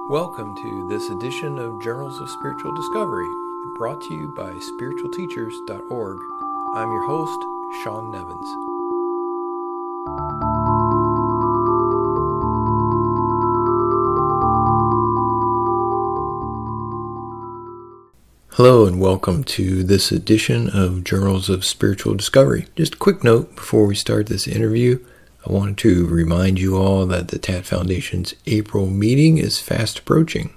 Welcome to this edition of Journals of Spiritual Discovery, brought to you by spiritualteachers.org. I'm your host, Sean Nevins. Hello and welcome to this edition of Journals of Spiritual Discovery. Just a quick note before we start this interview. I wanted to remind you all that the TAT Foundation's April meeting is fast approaching.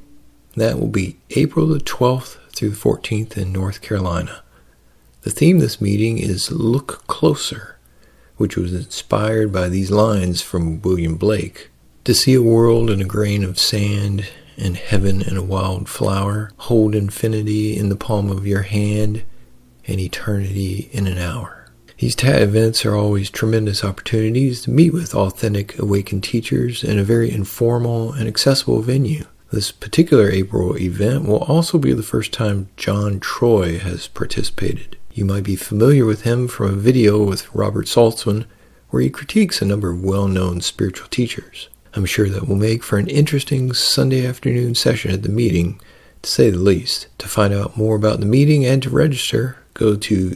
That will be April the 12th through the 14th in North Carolina. The theme of this meeting is Look Closer, which was inspired by these lines from William Blake. To see a world in a grain of sand and heaven in a wild flower, hold infinity in the palm of your hand and eternity in an hour. These TAT events are always tremendous opportunities to meet with authentic awakened teachers in a very informal and accessible venue. This particular April event will also be the first time John Troy has participated. You might be familiar with him from a video with Robert Saltzman where he critiques a number of well-known spiritual teachers. I'm sure that will make for an interesting Sunday afternoon session at the meeting, to say the least. To find out more about the meeting and to register, go to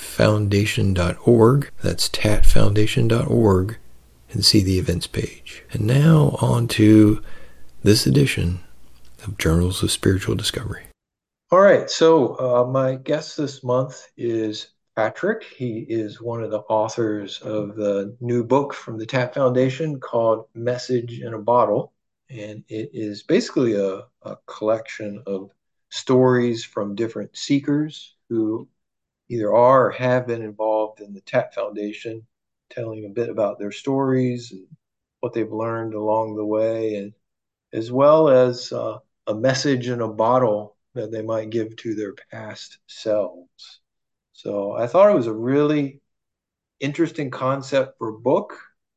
tatfoundation.org. That's tatfoundation.org and see the events page. And now on to this edition of Journals of Spiritual Discovery. All right, so my guest this month is Patrick. He is one of the authors of the new book from the TAT Foundation called Message in a Bottle. And it is basically a collection of stories from different seekers who either are or have been involved in the TAT Foundation, telling a bit about their stories and what they've learned along the way, and as well as a message in a bottle that they might give to their past selves. So I thought it was a really interesting concept for a book.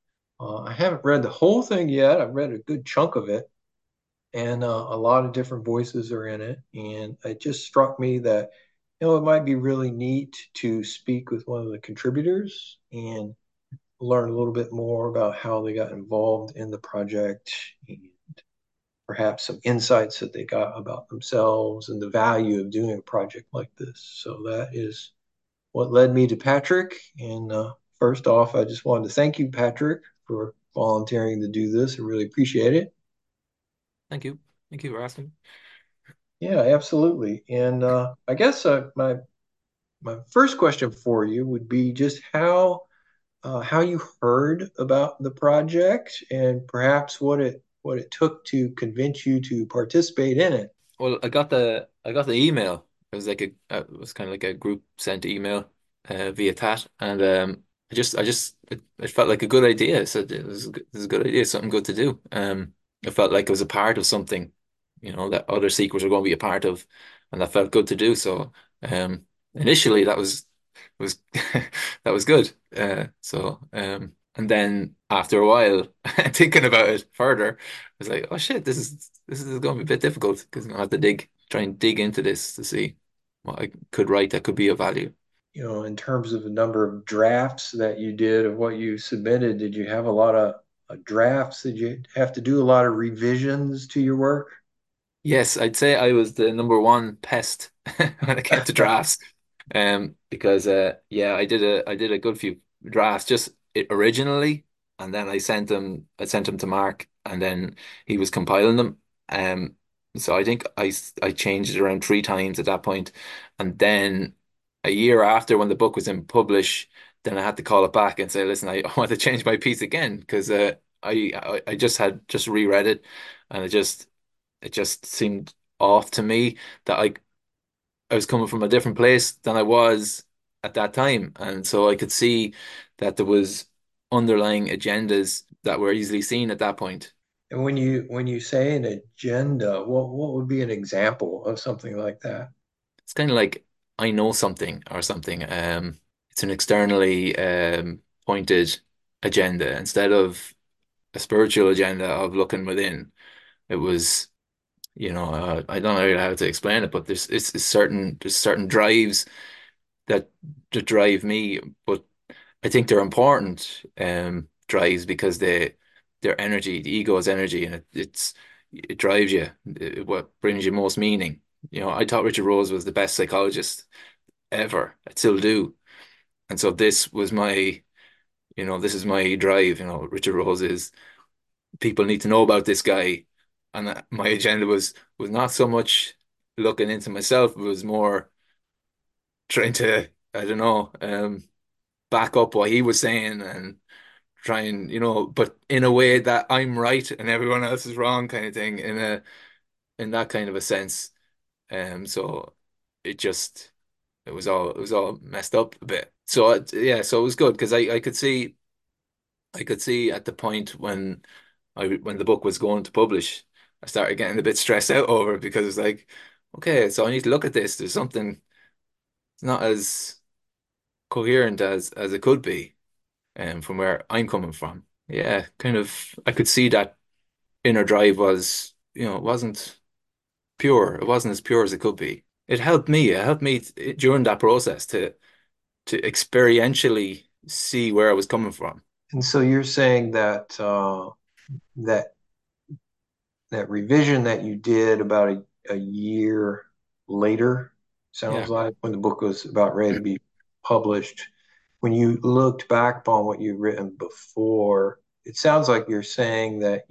I haven't read the whole thing yet. I've read a good chunk of it, and a lot of different voices are in it. And it just struck me that, it might be really neat to speak with one of the contributors and learn a little bit more about how they got involved in the project and perhaps some insights that they got about themselves and the value of doing a project like this. So that is what led me to Patrick. And first off, I just wanted to thank you, Patrick, for volunteering to do this. I really appreciate it. Thank you. Thank you for asking. Yeah, absolutely. And I guess my first question for you would be just how you heard about the project and perhaps what it took to convince you to participate in it. Well, I got the email. It was like it was kind of like a group sent email via that, and it felt like a good idea. So it was a good idea, something good to do. It felt like it was a part of something, that other sequels were going to be a part of, and that felt good to do. So initially that was that was good. And then after a while, thinking about it further, I was like, oh shit, this is going to be a bit difficult because I'm gonna have to try and dig into this to see what I could write that could be of value. In terms of the number of drafts that you did of what you submitted, did you have a lot of drafts? Did you have to do a lot of revisions to your work? Yes, I'd say I was the number one pest when it came to drafts. Because yeah, I did a good few drafts originally, and then I sent them to Mark, and then he was compiling them. So I think I changed it around three times at that point, and then a year after when the book was in publish, then I had to call it back and say, listen, I want to change my piece again because I just reread it, and it just seemed off to me that I was coming from a different place than I was at that time. And so I could see that there was underlying agendas that were easily seen at that point. And when you say an agenda, what would be an example of something like that? It's kind of like I know something or something. It's an externally pointed agenda instead of a spiritual agenda of looking within. It was, I don't know how to explain it, but there's certain drives that drive me, but I think they're important drives because they're energy. The ego is energy, and it's it drives you, what brings you most meaning. I thought Richard Rose was the best psychologist ever. I still do. And so this is my drive. Richard Rose is, people need to know about this guy. And my agenda was not so much looking into myself, it was more trying to, I don't know, back up what he was saying and try and, but in a way that I'm right and everyone else is wrong kind of thing, in that kind of a sense. So it just it was all messed up a bit. So yeah, so it was good because I could see at the point when the book was going to publish, I started getting a bit stressed out over it because it's like, okay, so I need to look at this. There's something, it's not as coherent as it could be, from where I'm coming from. Yeah, kind of I could see that inner drive was, it wasn't pure. It wasn't as pure as it could be. It helped me during that process to experientially see where I was coming from. And so you're saying that that that revision that you did about a year later, Yeah. sounds like, when the book was about ready to be published, when you looked back upon what you'd written before, it sounds like you're saying that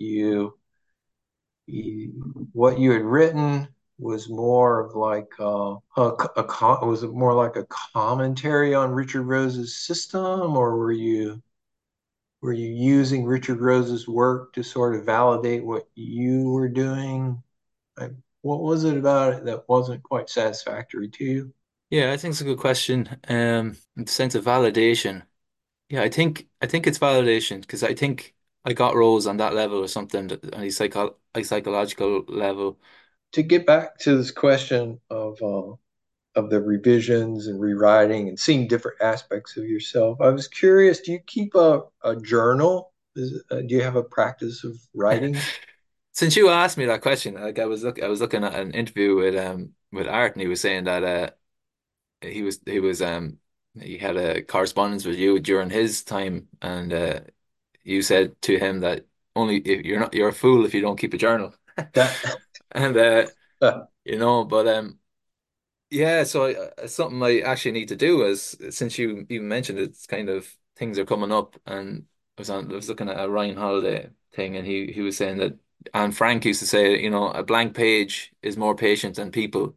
what you had written was more of like was it more like a commentary on Richard Rose's system, or were you using Richard Rose's work to sort of validate what you were doing? Like, what was it about it that wasn't quite satisfactory to you? Yeah, I think it's a good question. The sense of validation. Yeah, I think it's validation because I think I got Rose on that level or something, on a psychological level. To get back to this question of the revisions and rewriting and seeing different aspects of yourself, I was curious, do you keep a journal? Do you have a practice of writing? Since you asked me that question, like I was looking at an interview with Art, and he was saying that he had a correspondence with you during his time, and you said to him that only if you're a fool if you don't keep a journal. That And but yeah, so it's something I actually need to do, as since you even mentioned it, it's kind of things are coming up. And I was looking at a Ryan Holiday thing, and he was saying that Anne Frank used to say, a blank page is more patient than people.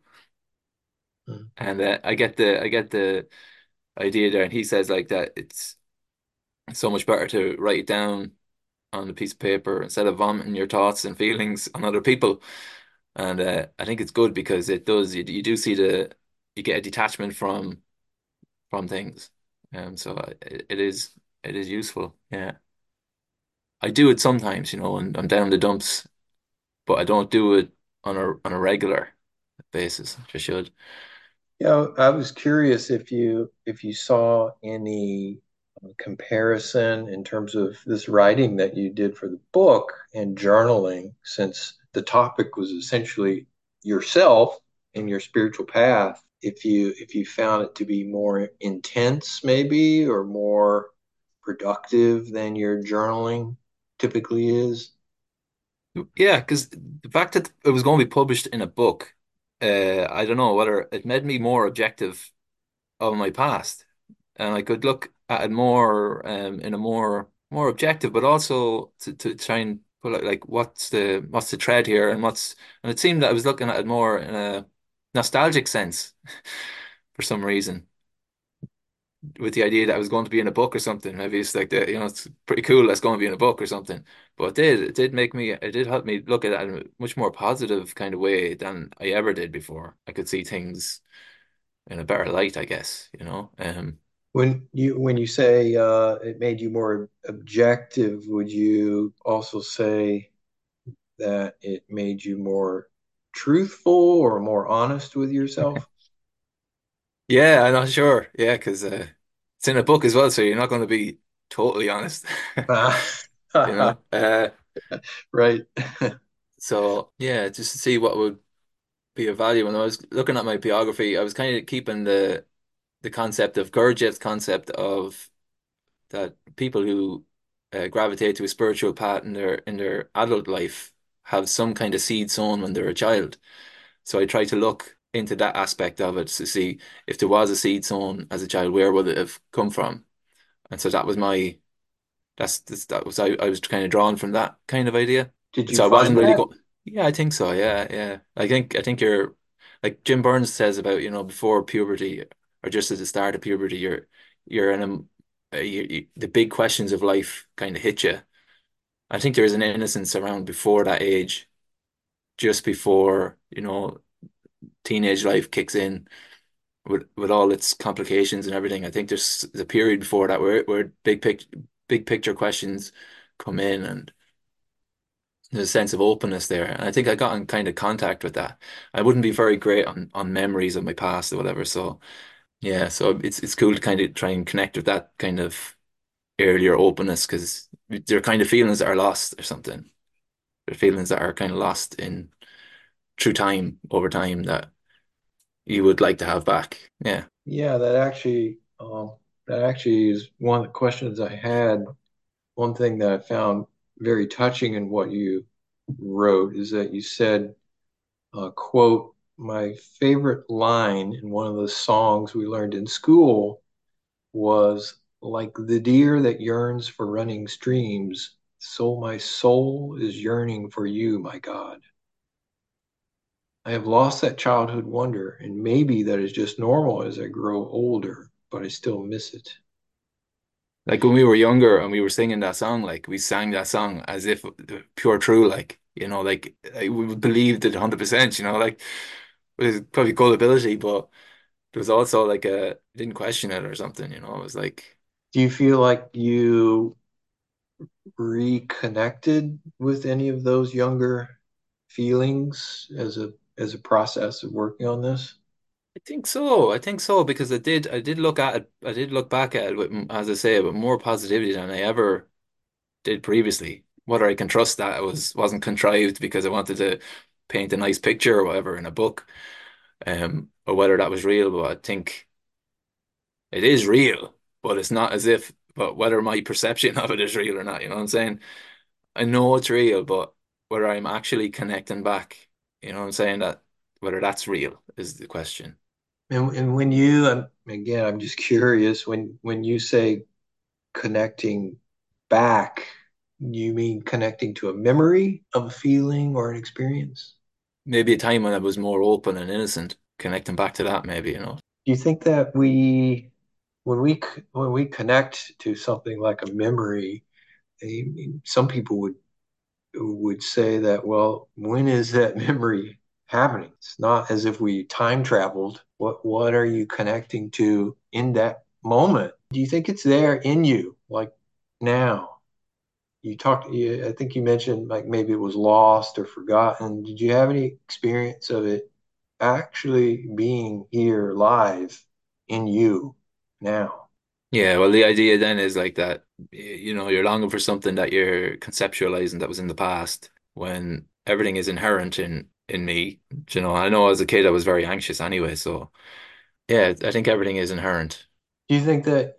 And I get the idea there, and he says like that it's so much better to write it down on a piece of paper instead of vomiting your thoughts and feelings on other people. And I think it's good because it does, you do see you get a detachment from things. So it is useful. Yeah. I do it sometimes, and I'm down in the dumps, but I don't do it on a regular basis, which I should. Yeah, I was curious if you saw any comparison in terms of this writing that you did for the book and journaling, since the topic was essentially yourself and your spiritual path. If you found it to be more intense, maybe, or more productive than your journaling typically is. Yeah, because the fact that it was going to be published in a book, I don't know whether it made me more objective of my past, and I could look at it more, in a more objective, but also to try and pull out like what's the thread here, and it seemed that I was looking at it more in a nostalgic sense for some reason, with the idea that I was going to be in a book or something. Maybe it's like it's pretty cool that's going to be in a book or something. But it did help me look at it in a much more positive kind of way than I ever did before. I could see things in a better light, I guess, When you say it made you more objective, would you also say that it made you more truthful or more honest with yourself? Yeah, I'm not sure. Yeah, because it's in a book as well, so you're not going to be totally honest, Ah, you know. right. So yeah, just to see what would be of value. When I was looking at my biography, I was kind of keeping the concept of Gurdjieff's concept of that people who gravitate to a spiritual path in their adult life, have some kind of seed sown when they're a child. So I try to look into that aspect of it to see if there was a seed sown as a child, where would it have come from? And so that was my that was I was kind of drawn from that kind of idea. Did you So I wasn't find really that? going. Yeah, I think so. Yeah, yeah. I think you're like Jim Burns says about, before puberty or just at the start of puberty, you're in the big questions of life kind of hit you. I think there is an innocence around before that age, just before, teenage life kicks in with all its complications and everything. I think there's the period before that where big picture questions come in, and there's a sense of openness there. And I think I got in kind of contact with that. I wouldn't be very great on memories of my past or whatever. So yeah, so it's cool to kind of try and connect with that kind of earlier openness, because they're kind of feelings that are lost or something. They're feelings that are kind of lost in through time, over time, that you would like to have back. Yeah. Yeah, that actually is one of the questions I had. One thing that I found very touching in what you wrote is that you said, quote, my favorite line in one of the songs we learned in school was like the deer that yearns for running streams, so my soul is yearning for you, my God. I have lost that childhood wonder, and maybe that is just normal as I grow older, but I still miss it. Like when we were younger and we were singing that song, like we sang that song as if pure true, like, we believed it 100%, like it was probably gullibility, but there was also like didn't question it or something, it was like, Do you feel like you reconnected with any of those younger feelings as a process of working on this? I think so, because I did look at it, I did look back at it with, as I say, with more positivity than I ever did previously. Whether I can trust that it wasn't contrived because I wanted to paint a nice picture or whatever in a book, or whether that was real, but I think it is real, but it's not as if, but whether my perception of it is real or not, you know what I'm saying? I know it's real, but whether I'm actually connecting back, you know what I'm saying, that whether that's real is the question. And when you, again, I'm just curious, when you say connecting back, you mean connecting to a memory of a feeling or an experience? Maybe a time when I was more open and innocent, connecting back to that, maybe. Do you think that when we connect to something like a memory, some people would say that, well, when is that memory happening? It's not as if we time traveled. What are you connecting to in that moment? Do you think it's there in you, like now? I think you mentioned like maybe it was lost or forgotten. Did you have any experience of it actually being here live in you now? Yeah, well, the idea then is like that, you're longing for something that you're conceptualizing that was in the past, when everything is inherent in me. I know as a kid I was very anxious anyway, so yeah, I think everything is inherent. Do you think that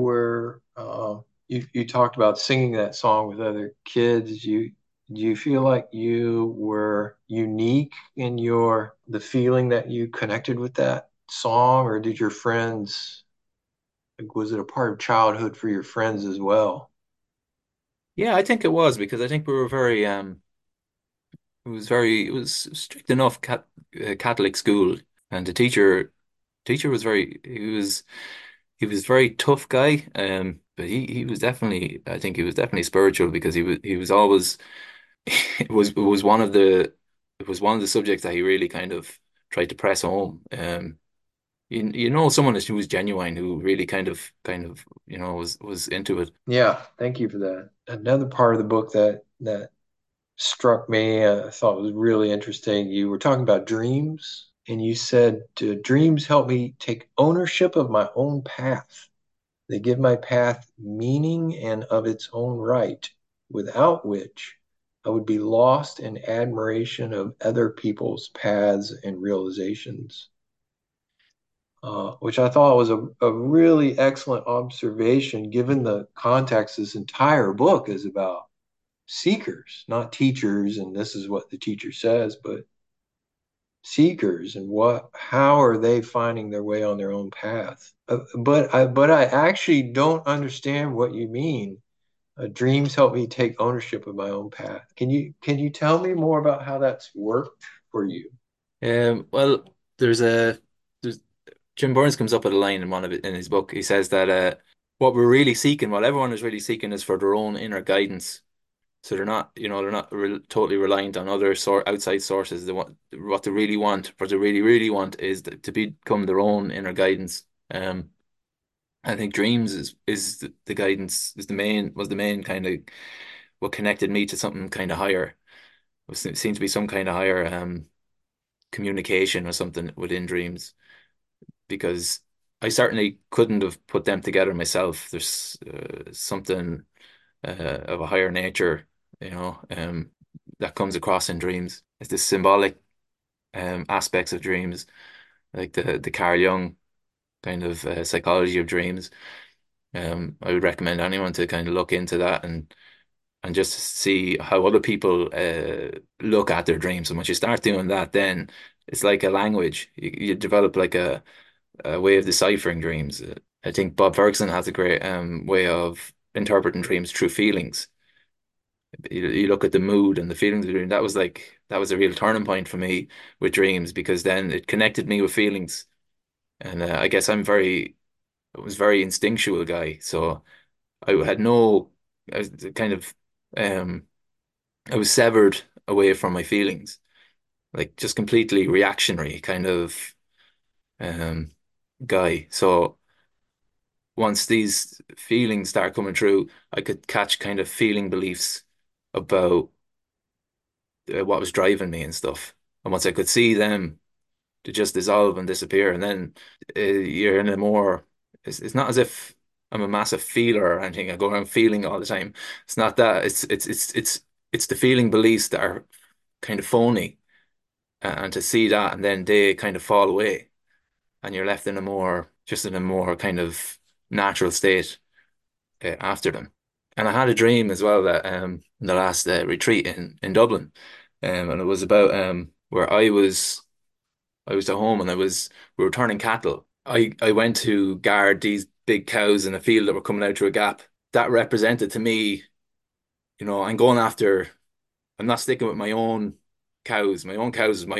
you talked about singing that song with other kids? Do you feel like you were unique in the feeling that you connected with that song, or did your friends, like, was it a part of childhood for your friends as well? Yeah, I think it was, because I think we were very it was strict enough Catholic school, and the teacher was he was very tough guy, but he was definitely, I think he was definitely spiritual, because he was always it was one of the subjects that he really kind of tried to press home. Someone who was genuine, who really kind of was into it. Yeah, thank you for that. Another part of the book that struck me, I thought was really interesting. You were talking about dreams, and you said, dreams help me take ownership of my own path. They give my path meaning and of its own right, without which I would be lost in admiration of other people's paths and realizations, which I thought was a really excellent observation given the context this entire book is about. seekers, not teachers, and this is what the teacher says, but seekers and how are they finding their way on their own path? But I actually don't understand what you mean. Dreams help me take ownership of my own path. Can you tell me more about how that's worked for you? Well, there's Jim Burns comes up with a line in one of it in his book. He says that what we're really seeking, what everyone is really seeking, is for their own inner guidance. So they're not totally reliant on other outside sources. They want what they really want, what they really, really want is to become their own inner guidance. I think dreams is the guidance is the main was the main kind of what connected me to something kind of higher. It seemed to be some kind of higher communication or something within dreams because I certainly couldn't have put them together myself. There's something of a higher nature, you know, that comes across in dreams. It's the symbolic aspects of dreams, like the Carl Jung kind of psychology of dreams. I would recommend anyone to kind of look into that and just see how other people look at their dreams. And once you start doing that, then it's like a language. You develop like a way of deciphering dreams. I think Bob Ferguson has a great way of interpreting dreams through feelings. You look at the mood and the feelings of the dream. That was a real turning point for me with dreams because then it connected me with feelings. And I guess I was very instinctual guy. So I had no, I was kind of, um, I was severed away from my feelings, like just completely reactionary kind of um, guy. So once these feelings start coming through, I could catch kind of feeling beliefs about what was driving me and stuff. And once I could see them to just dissolve and disappear, and then you're in a more, it's not as if I'm a massive feeler or anything. I go around feeling all the time. It's not that. It's the feeling beliefs that are kind of phony, and to see that, and then they kind of fall away, and you're left in a more, just in a more kind of natural state after them. And I had a dream as well that in the last retreat in Dublin, and it was about where I was at home and we were turning cattle. I went to guard these big cows in a field that were coming out through a gap. That represented to me, you know, I'm not sticking with my own cows. My own cows is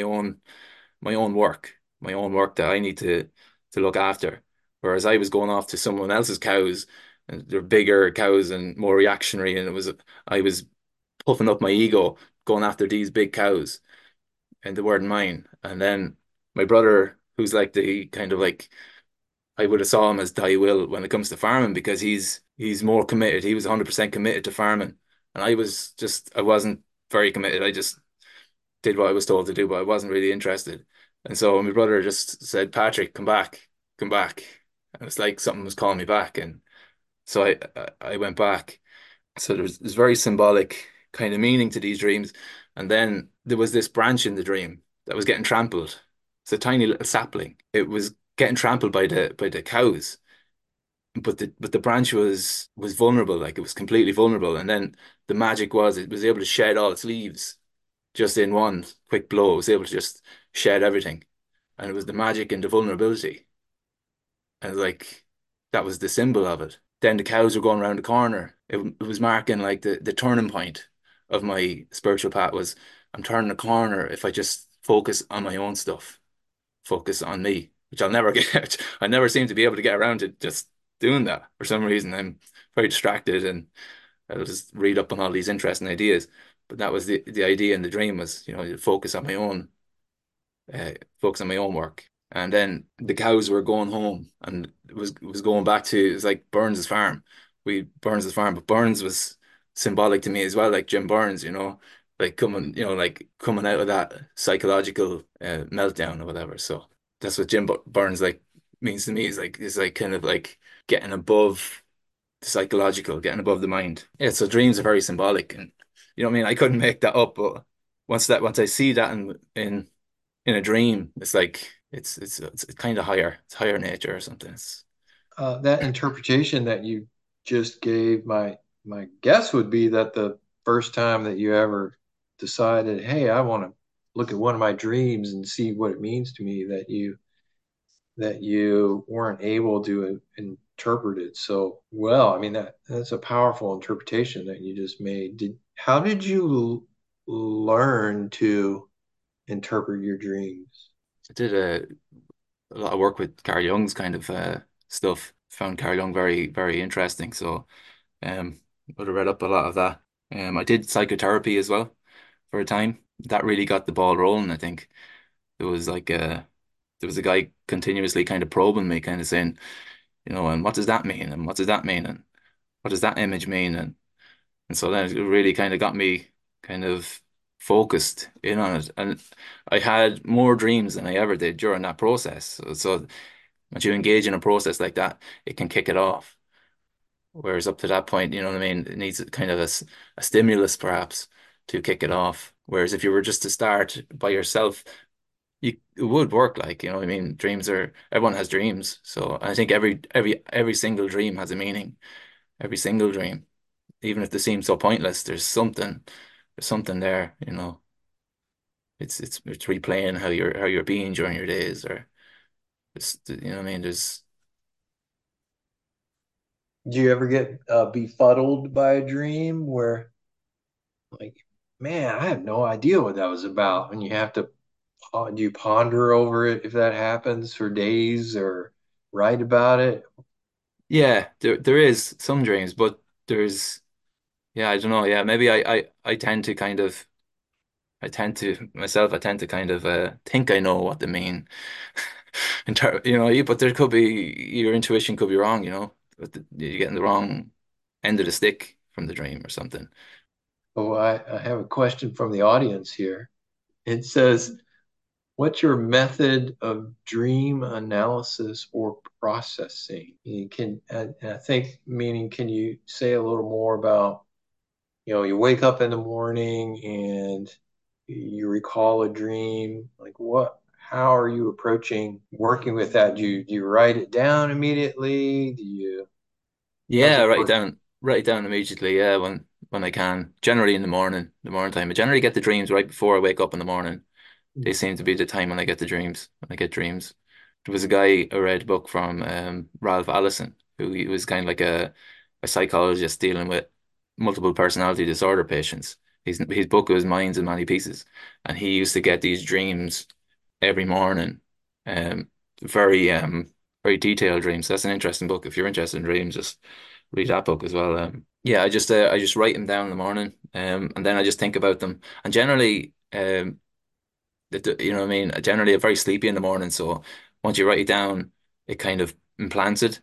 my own work that I need to look after. Whereas I was going off to someone else's cows and they're bigger cows and more reactionary. And I was puffing up my ego going after these big cows and they weren't mine. And then my brother, who's like the kind of like I would have saw him as die will when it comes to farming because he's more committed. He was 100% committed to farming, and I wasn't very committed. I just did what I was told to do, but I wasn't really interested. And so my brother just said, "Patrick, come back." And it's like something was calling me back, and so I went back. So there's very symbolic kind of meaning to these dreams. And then there was this branch in the dream that was getting trampled. It's a tiny little sapling. It was getting trampled by the cows, but the branch was vulnerable, like it was completely vulnerable. And then the magic was it was able to shed all its leaves just in one quick blow. It was able to just shed everything. And it was the magic and the vulnerability. And like that was the symbol of it. Then the cows were going around the corner. It was marking like the turning point of my spiritual path was I'm turning a corner if I just focus on my own stuff, focus on me, which I'll never get. I never seem to be able to get around to just doing that for some reason. I'm very distracted and I'll just read up on all these interesting ideas. But that was the idea in the dream was, you know, to focus on my own work. And then the cows were going home and it was going back to it was like Burns's farm. We Burns's farm, but Burns was symbolic to me as well, like Jim Burns, you know, like like coming out of that psychological meltdown or whatever. So that's what Burns like means to me is like kind of like getting above the psychological, getting above the mind. Yeah, so dreams are very symbolic and you know what I mean? I couldn't make that up, but once I see that in a dream, it's like it's kind of higher. It's higher nature or something. It's That interpretation that you just gave, my guess would be that first time that you ever decided, hey, I want to look at one of my dreams and see what it means to me that you weren't able to interpret it so well. I mean that's a powerful interpretation that you just made. How did you learn to interpret your dreams? I did a lot of work with Carl Jung's kind of stuff. Found Carl Jung very, very interesting. So would have read up a lot of that. I did psychotherapy as well for a time. That really got the ball rolling, I think. There was like there was a guy continuously kind of probing me, kind of saying, and what does that mean? And what does that mean? And what does that image mean? And so then it really kind of got me kind of focused in on it. And I had more dreams than I ever did during that process. So once you engage in a process like that, it can kick it off. Whereas up to that point, you know what I mean, it needs kind of a stimulus perhaps to kick it off. Whereas if you were just to start by yourself, it would work like, you know what I mean? Dreams are everyone has dreams. So I think every single dream has a meaning. Every single dream. Even if they seem so pointless, there's something there, you know. It's replaying how you're being during your days or it's you know what I mean? There's Do you ever get befuddled by a dream where, like, man, I have no idea what that was about, and you have to do you ponder over it if that happens for days or write about it? yeah, there is some dreams, but there's yeah, I don't know. Yeah, maybe I tend to kind of I tend to kind of think I know what they mean. But there could be your intuition could be wrong, but you're getting the wrong end of the stick from the dream or something. Oh, I have a question from the audience here. It says, what's your method of dream analysis or processing? And I think, meaning, can you say a little more about, you wake up in the morning and you recall a dream, like how are you approaching working with that? Do you write it down immediately? How's Yeah, it work? write it down immediately. Yeah, when I can. Generally in the morning time. I generally get the dreams right before I wake up in the morning. They seem to be the time when I get the dreams, when I get dreams. There was a guy I read a book from Ralph Allison, who he was kind of like a psychologist dealing with multiple personality disorder patients. His book was Minds in Many Pieces, and he used to get these dreams every morning. Um, very very detailed dreams. That's an interesting book. If you're interested in dreams, just read that book as well. Yeah, I just write them down in the morning, and then I just think about them. And generally, you know what I mean? Generally, I'm very sleepy in the morning, so once you write it down, it kind of implants it,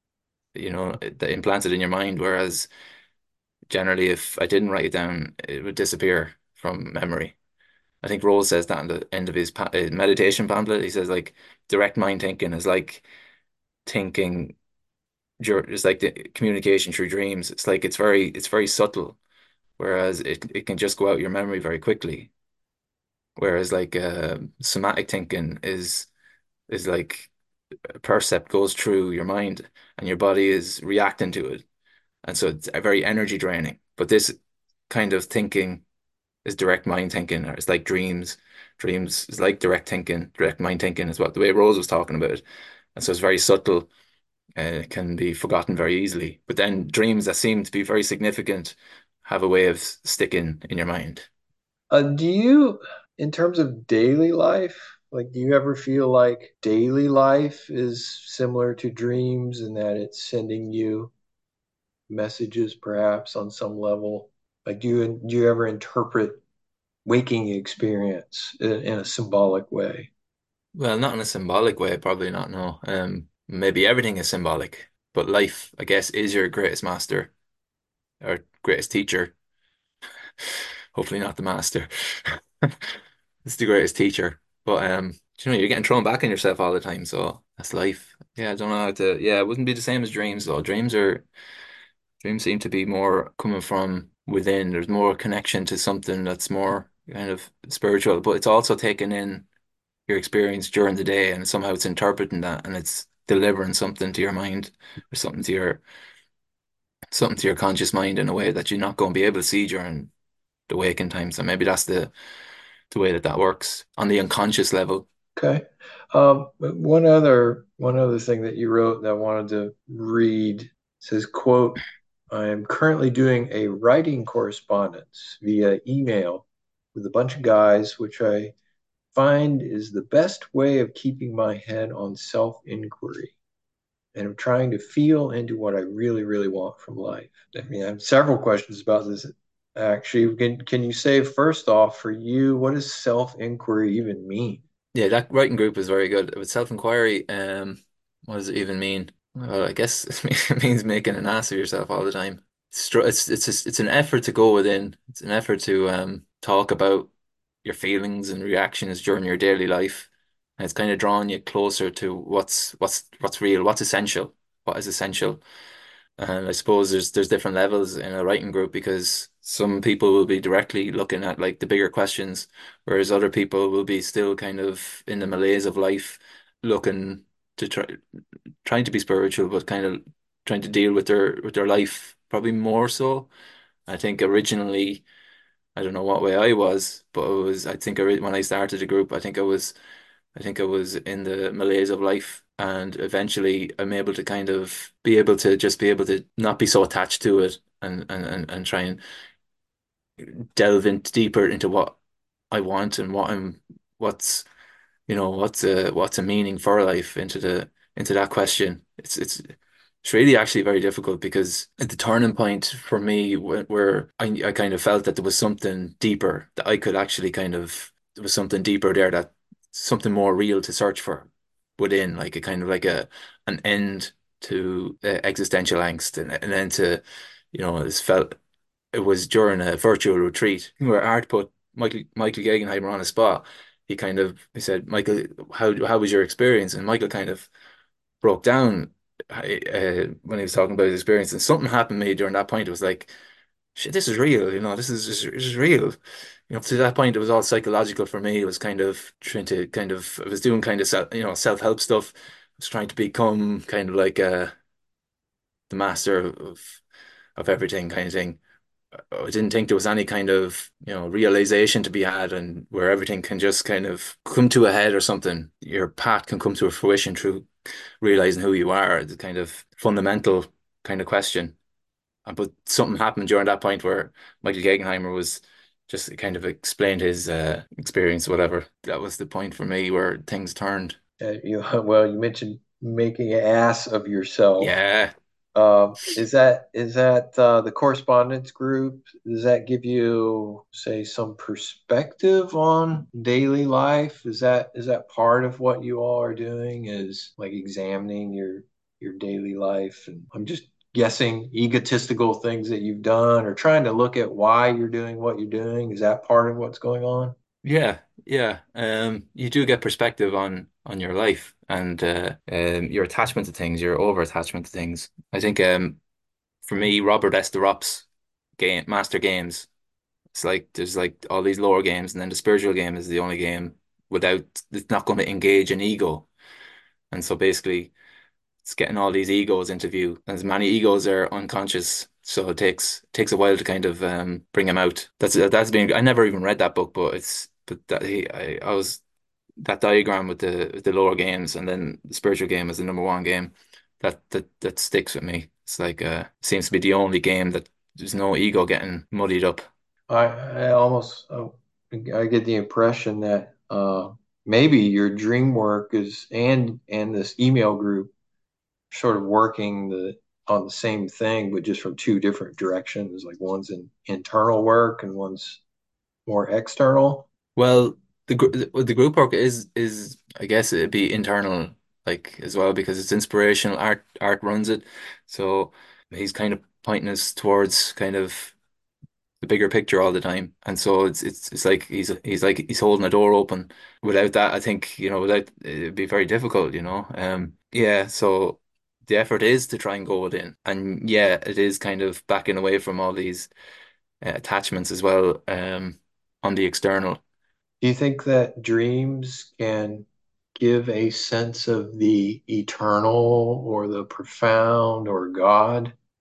it implants it in your mind. Whereas generally, if I didn't write it down, it would disappear from memory. I think Rose says that at the end of his meditation pamphlet. He says like direct mind thinking is like thinking, it's like the communication through dreams. It's like it's very subtle, whereas it can just go out your memory very quickly. Whereas like somatic thinking is like a percept goes through your mind and your body is reacting to it. And so it's a very energy draining. But this kind of thinking is direct mind thinking, or it's like dreams. Dreams is like direct thinking, direct mind thinking is what the way Rose was talking about it. And so it's very subtle, can be forgotten very easily. But then dreams that seem to be very significant have a way of sticking in your mind. Do you, in terms of daily life, like, do you ever feel like daily life is similar to dreams and that it's sending you messages perhaps on some level? Like, do you ever interpret waking experience in a symbolic way? Well, not in a symbolic way, probably not, no. Maybe everything is symbolic, but life, I guess, is your greatest master or greatest teacher. Hopefully not the master. It's the greatest teacher. But you're getting thrown back on yourself all the time, so that's life. Yeah, I don't know how to it wouldn't be the same as dreams though. Dreams seem to be more coming from within. There's more connection to something that's more kind of spiritual, but it's also taking in your experience during the day and somehow it's interpreting that and it's delivering something to your mind or something to your something to your conscious mind in a way that you're not going to be able to see during the waking time. So maybe that's the way that that works on the unconscious level. Okay. But one other thing that you wrote that I wanted to read says, quote, I am currently doing a writing correspondence via email with a bunch of guys, which I find is the best way of keeping my head on self-inquiry. And I'm trying to feel into what I really, really want from life. I mean, I have several questions about this. Actually, can you say first off for you, what does self-inquiry even mean? Yeah, that writing group is very good. With self-inquiry, what does it even mean? Well, I guess it means making an ass of yourself all the time. It's an effort to go within. It's an effort to talk about your feelings and reactions during your daily life. And it's kind of drawing you closer to what's real, what's essential, what is essential. And I suppose there's different levels in a writing group because some people will be directly looking at like the bigger questions, whereas other people will be still kind of in the malaise of life, looking to trying to be spiritual, but kind of trying to deal with their life probably more so. I think originally, I don't know what way I was, but it was I think when I started the group, I think I was in the malaise of life, and eventually I'm able to kind of be able to not be so attached to it and try and delve into deeper into what I want and what's what's a meaning for life into that question. It's really actually very difficult because at the turning point for me where I kind of felt that there was something deeper that I could actually kind of there was something deeper there that something more real to search for within like a kind of like a an end to existential angst and an end to it's felt it was during a virtual retreat where Art put Michael Gegenheimer on a spot. He said, Michael, how was your experience? And Michael kind of broke down when he was talking about his experience, and something happened to me during that point. It was like, shit, this is real. This is real. To that point, it was all psychological for me. It was kind of trying to kind of I was doing kind of self-help stuff. I was trying to become kind of like the master of everything kind of thing. I didn't think there was any kind of, realization to be had and where everything can just kind of come to a head or something. Your path can come to a fruition through realizing who you are, the kind of fundamental kind of question. But something happened during that point where Michael Gegenheimer was just kind of explained his experience, whatever. That was the point for me where things turned. Well, you mentioned making an ass of yourself. Yeah, Is that the correspondence group? Does that give you, say, some perspective on daily life? Is that part of what you all are doing? Is like examining your daily life? And I'm just guessing egotistical things that you've done, or trying to look at why you're doing what you're doing. Is that part of what's going on? yeah, yeah. You do get perspective on your life and your attachment to things, your over attachment to things. I think for me, Robert S. de Rop's game, Master Games. It's like there's like all these lower games, and then the spiritual game is the only game without it's not going to engage an ego. And so basically, it's getting all these egos into view. And as many egos are unconscious, so it takes a while to kind of bring them out. That's been I never even read that book, but it's but that I was that diagram with the lower games and then the spiritual game is the number one game. That sticks with me. It's like seems to be the only game that there's no ego getting muddied up. I almost I get the impression that maybe your dream work is and this email group sort of working the on the same thing, but just from two different directions. Like one's in internal work and one's more external. Well, the group work is I guess it'd be internal like as well because it's inspirational. Art runs it, so he's kind of pointing us towards kind of the bigger picture all the time. And so it's like he's holding a door open. Without that, I think without it'd be very difficult. Yeah. So the effort is to try and go within, and yeah, it is kind of backing away from all these attachments as well. On the external. Do you think that dreams can give a sense of the eternal or the profound or God?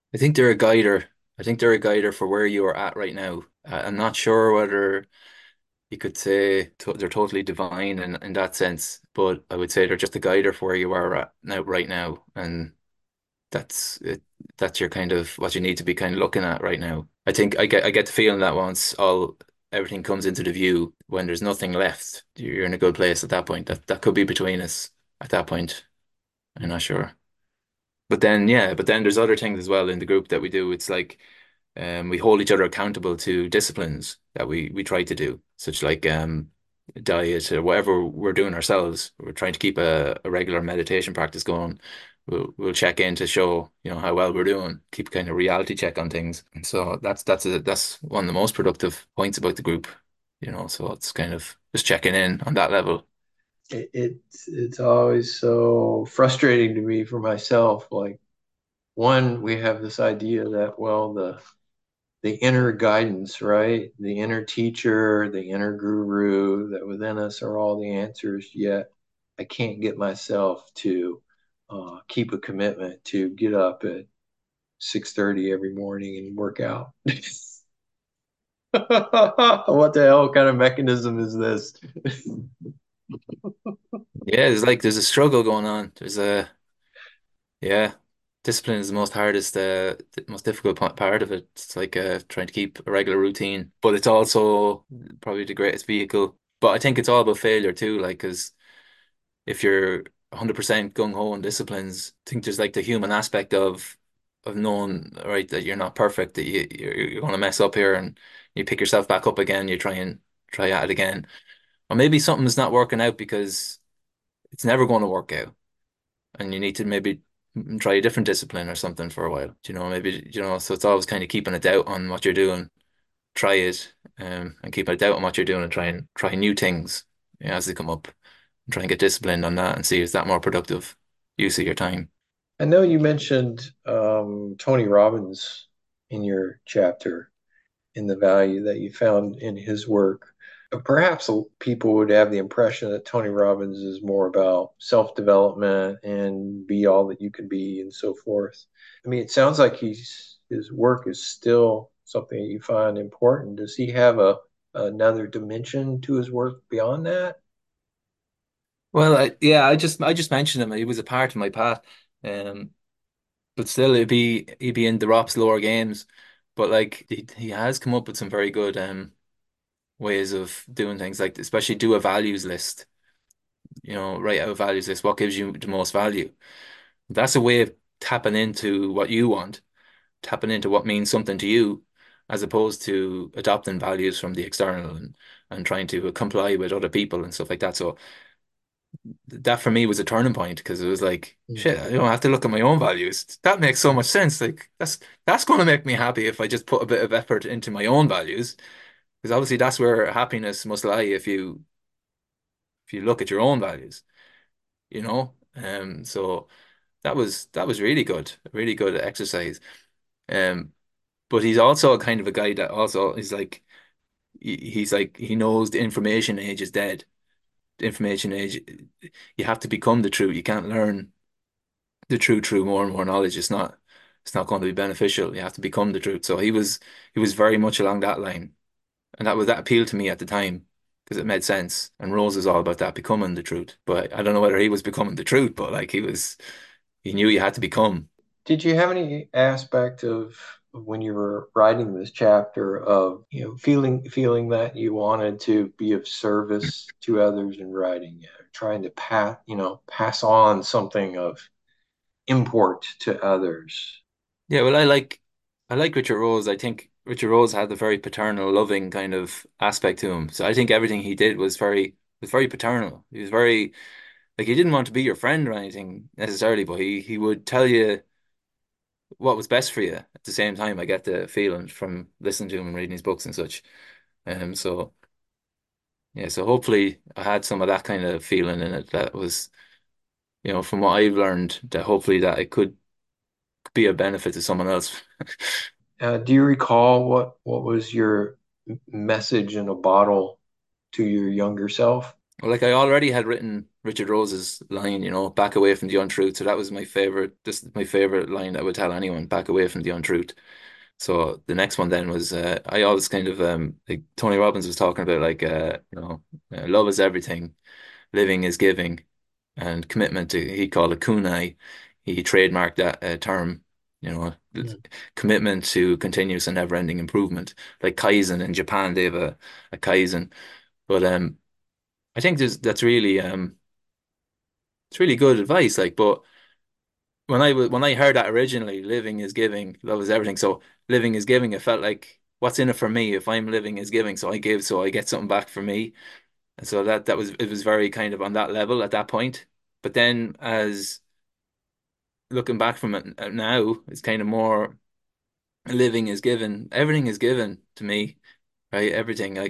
I think they're a guider. I think they're a guider for where you are at right now. I'm not sure whether you could say to they're totally divine in that sense, but I would say they're just a guider for where you are at now, right now, and that's it. That's your kind of what you need to be kind of looking at right now. I think I get the feeling that once all everything comes into the view, when there's nothing left, you're in a good place at that point. That could be between us at that point. I'm not sure. But then, yeah, but then there's other things as well in the group that we do. It's like we hold each other accountable to disciplines that we try to do, such like diet or whatever we're doing ourselves. We're trying to keep a regular meditation practice going. We'll check in to show, how well we're doing, keep kind of reality check on things. And so that's one of the most productive points about the group, so it's kind of just checking in on that level. It's always so frustrating to me for myself. Like, one, we have this idea that, well, the inner guidance, right? The inner teacher, the inner guru that within us are all the answers, yet I can't get myself to keep a commitment to get up at 6:30 every morning and work out. What the hell kind of mechanism is this? Yeah, there's a struggle going on. Yeah, discipline is the most hardest, the most difficult part of it. It's like trying to keep a regular routine, but it's also probably the greatest vehicle. But I think it's all about failure too, like because if you're 100% gung ho on disciplines, I think there's like the human aspect of knowing, right, that you're not perfect, that you're going to mess up here, and you pick yourself back up again. You try at it again, or maybe something's not working out because it's never going to work out and you need to maybe try a different discipline or something for a while. Maybe, so it's always kind of keeping a doubt on what you're doing, try it, and keep a doubt on what you're doing and try new things, as they come up and try and get disciplined on that and see is that more productive use of your time. I know you mentioned Tony Robbins in your chapter in the value that you found in his work. Perhaps people would have the impression that Tony Robbins is more about self-development and be all that you can be and so forth. I mean, it sounds like his work is still something that you find important. Does he have another dimension to his work beyond that? Well, yeah, I just mentioned him. He was a part of my path, um, but still, he'd be in the Rops lower games. But like he has come up with some very good ways of doing things, like especially do a values list. Write out a values list. What gives you the most value? That's a way of tapping into what you want, tapping into what means something to you, as opposed to adopting values from the external and trying to comply with other people and stuff like that. So that for me was a turning point because it was like, shit, I don't have to look at my own values. That makes so much sense. Like that's going to make me happy if I just put a bit of effort into my own values. Because obviously that's where happiness must lie if you look at your own values, So that was really good exercise. Um, but he's also a kind of a guy that also is like he's like he knows the information age is dead. The information age, you have to become the truth. You can't learn the truth through more and more knowledge. It's not going to be beneficial. You have to become the truth. So he was very much along that line, and that appealed to me at the time because it made sense. And Rose is all about that becoming the truth. But I don't know whether he was becoming the truth, but like he knew you had to become. Did you have any aspect of when you were writing this chapter of, feeling that you wanted to be of service to others in writing, trying to pass on something of import to others? Yeah, well, I like Richard Rose. I think Richard Rose had a very paternal, loving kind of aspect to him. So I think everything he did was very paternal. He was very like he didn't want to be your friend or anything necessarily, but he would tell you what was best for you. At the same time, I get the feeling from listening to him and reading his books and such. So yeah, so hopefully I had some of that kind of feeling in it that was, from what I've learned, that hopefully that it could be a benefit to someone else. Do you recall what was your message in a bottle to your younger self? Like I already had written Richard Rose's line, back away from the untruth. So that was my favorite. This is my favorite line that I would tell anyone, back away from the untruth. So the next one then was I always kind of like Tony Robbins was talking about like love is everything, living is giving, and commitment to he called it kunai. He trademarked that term, you know, Mm. commitment to continuous and never-ending improvement. Like Kaizen in Japan, they have a Kaizen. But I think that's really it's really good advice. Like, but when I heard that originally, living is giving, love is everything. So living is giving, it felt like what's in it for me if I'm living is giving. So I give, so I get something back for me. And so that was it was very kind of on that level at that point. But then as looking back from it now, it's kind of more living is given. Everything is given to me, right? Everything. Like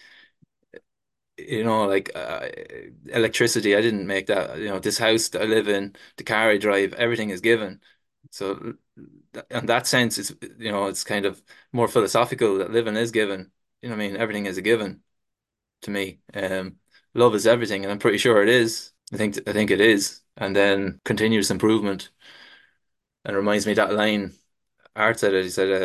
like electricity, I didn't make that. This house that I live in, the car I drive, everything is given. So, in that sense, it's kind of more philosophical that living is given. What I mean? Everything is a given to me. Love is everything, and I'm pretty sure it is. I think it is. And then continuous improvement, and it reminds me that line Art said it. He said,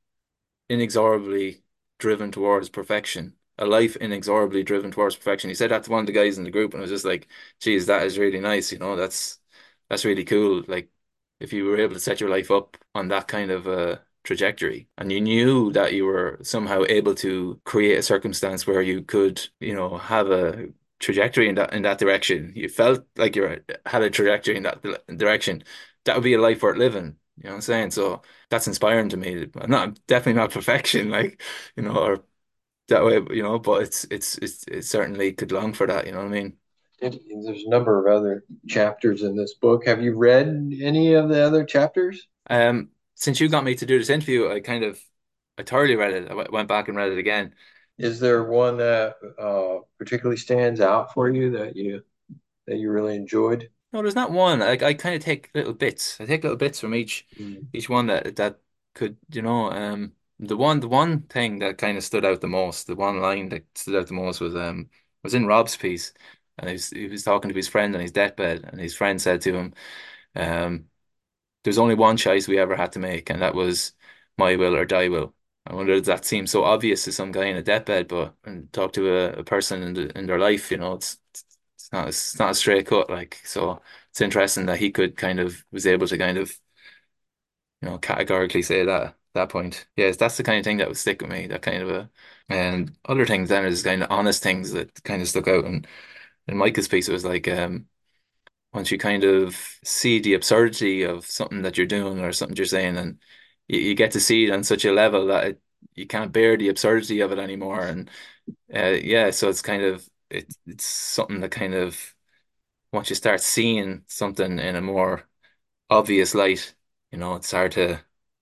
inexorably driven towards perfection. A life inexorably driven towards perfection. He said that to one of the guys in the group, and I was just like, geez, that is really nice. That's really cool. Like, if you were able to set your life up on that kind of trajectory, and you knew that you were somehow able to create a circumstance where you could, have a trajectory in that direction. You felt like you had a trajectory in that direction. That would be a life worth living. You know what I'm saying? So that's inspiring to me. I'm definitely not perfection, like, or that way, but it certainly could long for that, you know what I mean? There's a number of other chapters in this book. Have you read any of the other chapters? Since you got me to do this interview, I thoroughly read it. Went back and read it again. Is there one that particularly stands out for you that you really enjoyed? No, there's not one. I kind of take little bits. I take little bits from Mm. each one that could, the one thing that kind of stood out the most, the one line that stood out the most was in Rob's piece, and he was talking to his friend on his deathbed, and his friend said to him, um, "There's only one choice we ever had to make, and that was my will or thy will." I wonder if that seems so obvious to some guy in a deathbed, but and talk to a person in their life, it's not a straight cut, like. So it's interesting that he could kind of was able to kind of categorically say that at that point. Yes, that's the kind of thing that would stick with me. That kind of and other things then is kind of honest things that kind of stuck out. And in Micah's piece, it was like once you kind of see the absurdity of something that you're doing or something you're saying, and you get to see it on such a level that you can't bear the absurdity of it anymore. And yeah, so it's kind of it's something that kind of once you start seeing something in a more obvious light, it's hard to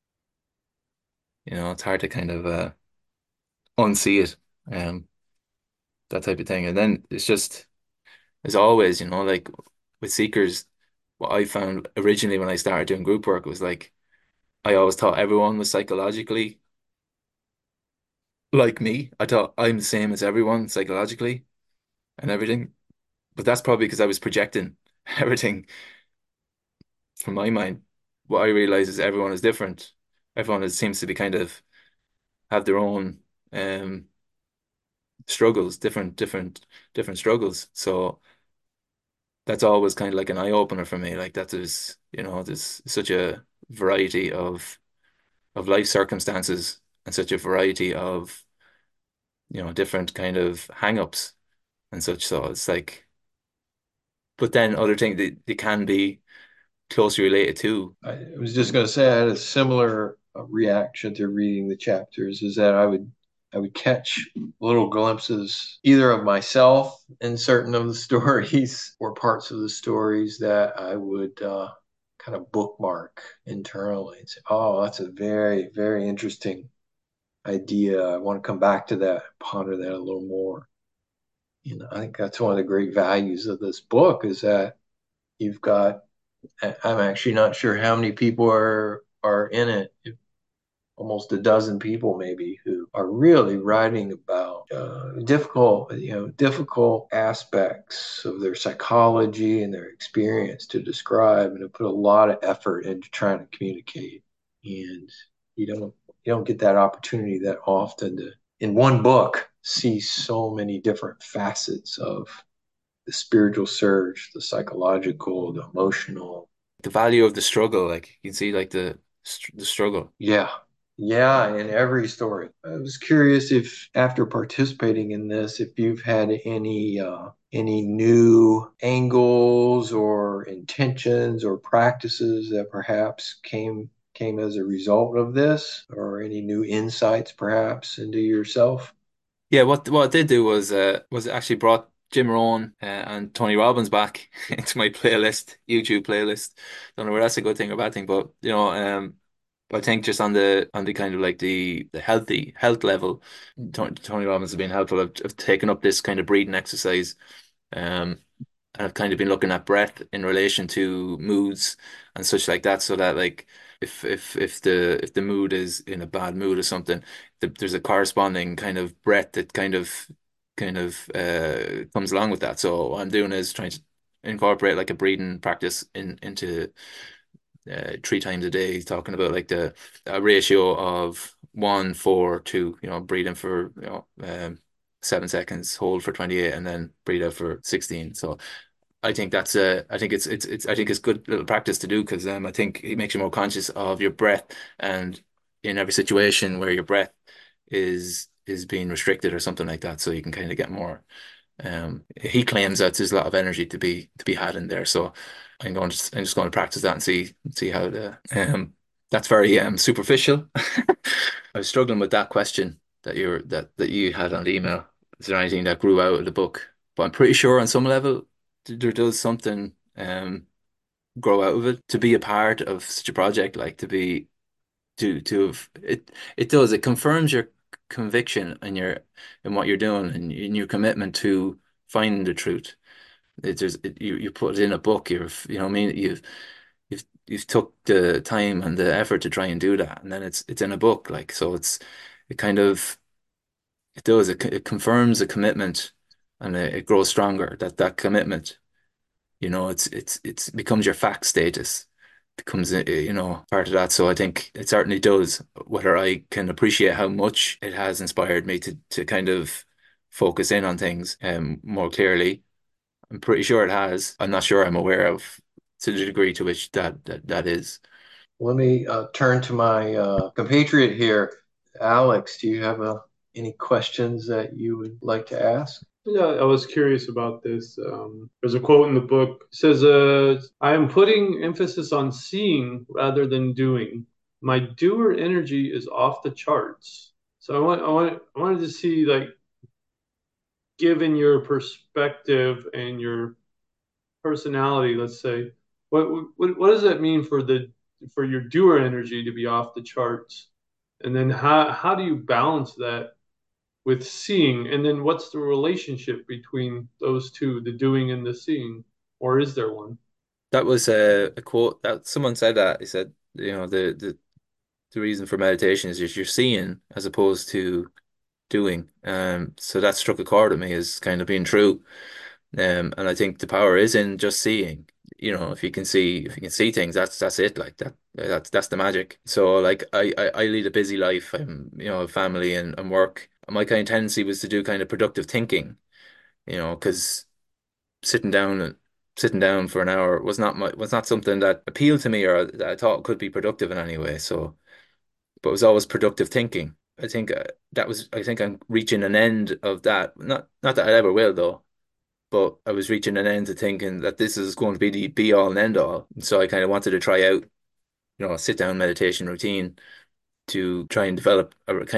kind of unsee it, um, that type of thing. And then it's just as always, like with seekers, what I found originally when I started doing group work was like I always thought everyone was psychologically like me. I thought I'm the same as everyone psychologically and everything. But that's probably because I was projecting everything from my mind. What I realize is everyone is different. Seems to be kind of have their own um struggles, different struggles. So that's always kind of like an eye opener for me. Like that there's such a variety of life circumstances and such a variety of different kind of hang-ups and such. So it's like, but then other things they can be closely related to. I was just going to say I had a similar reaction to reading the chapters. Is that I would catch little glimpses either of myself in certain of the stories or parts of the stories that I would kind of bookmark internally and say, "Oh, that's a very very interesting idea. I want to come back to that, ponder that a little more." I think that's one of the great values of this book is that you've got I'm actually not sure how many people are in it. almost a dozen people maybe who are really writing about difficult aspects of their psychology and their experience to describe, and to put a lot of effort into trying to communicate. And you don't get that opportunity that often to, in one book, see so many different facets of the spiritual surge, the psychological, the emotional. The value of the struggle, like you can see, like the struggle. Yeah. Yeah, in every story. I was curious if after participating in this, if you've had any new angles or intentions or practices that perhaps came as a result of this, or any new insights perhaps into yourself. Yeah, what it did do was it actually brought Jim Rohn and Tony Robbins back into my playlist, YouTube playlist. Don't know whether that's a good thing or bad thing, but I think just on the kind of like the healthy health level, Tony Robbins has been helpful. I've taken up this kind of breathing exercise, um, and I've kind of been looking at breath in relation to moods and such like that, so that like if the mood is in a bad mood or something, there's a corresponding kind of breath that kind of comes along with that. So what I'm doing is trying to incorporate like a breathing practice into 3 times a day, talking about like the a ratio of 1, 4, 2, breathe in for 7 seconds, hold for 28, and then breathe out for 16. So I think I think it's good little practice to do because I think it makes you more conscious of your breath, and in every situation where your breath is being restricted or something like that, so you can kind of get more. He claims that there's a lot of energy to be had in there, so I'm just going to practice that and see how the that's very superficial. I was struggling with that question that you had on the email. Is there anything that grew out of the book? But I'm pretty sure on some level there does something grow out of it to be a part of such a project, like to have it does it confirms your conviction and your in what you're doing and in your commitment to finding the truth. You put it in a book. What I mean, you've took the time and the effort to try and do that, and then it's in a book, like so it kind of it does it confirms a commitment, and it grows stronger, that commitment. It's becomes your fact status, becomes part of that. So I think it certainly does. Whether I can appreciate how much it has inspired me to kind of focus in on things more clearly, I'm pretty sure it has. I'm not sure I'm aware of to the degree to which that is. Let me turn to my compatriot here. Alex, do you have any questions that you would like to ask? Yeah, I was curious about this. There's a quote in the book. It says, I am putting emphasis on seeing rather than doing. My doer energy is off the charts. So I wanted to see, like, given your perspective and your personality, let's say, what does that mean for for your doer energy to be off the charts? And then how do you balance that with seeing? And then what's the relationship between those two, the doing and the seeing? Or is there one? That was a quote that someone said that. He said, the reason for meditation is just you're seeing as opposed to doing. So that struck a chord with me as kind of being true. And I think the power is in just seeing. If you can see things, that's it. Like that's the magic. So like I lead a busy life. I'm family and work. My kind of tendency was to do kind of productive thinking. Because sitting down and sitting down for an hour was not something that appealed to me or that I thought could be productive in any way. So, but it was always productive thinking. I think I'm reaching an end of that. Not that I ever will though, but I was reaching an end to thinking that this is going to be the be all and end all. And so I kind of wanted to try out, a sit down meditation routine to try and develop